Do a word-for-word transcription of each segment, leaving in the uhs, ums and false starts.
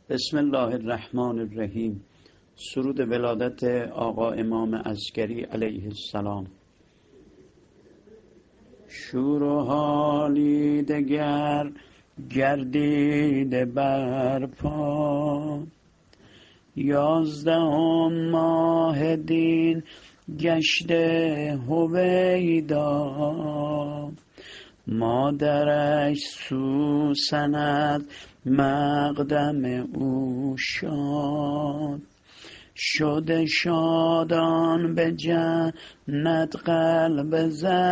بسم الله الرحمن الرحیم. سرود ولادت آقا امام عسکری علیه السلام. شور و حالی دگر گردیده برپا، یازدهم ماه دین گشته هویدا، مادرش سوسند مقدم او شاد، شده شادان به جنت قلب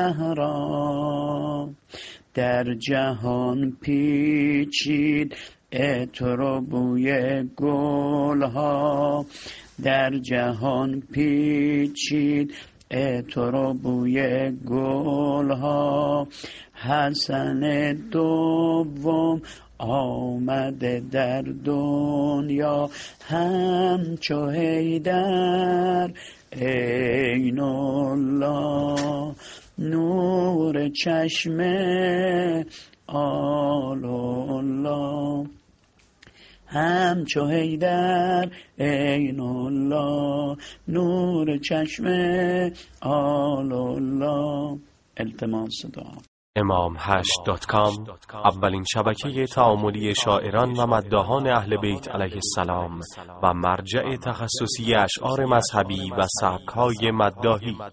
زهرا، در جهان پیچید عطر و بوی گلها، در جهان پیچید عطر و بوی گلها، حسن دوم آمده در دنیا همچو حیدر عین الله، نور چشم آل الله، همچو حیدر عین الله، نور چشم آل الله. التماس دعا. امام هشت دات کام اولین شبکه تعاملی شاعران و مداحان اهل بیت علیه السلام و مرجع تخصصی اشعار مذهبی و سبک‌های مداحی.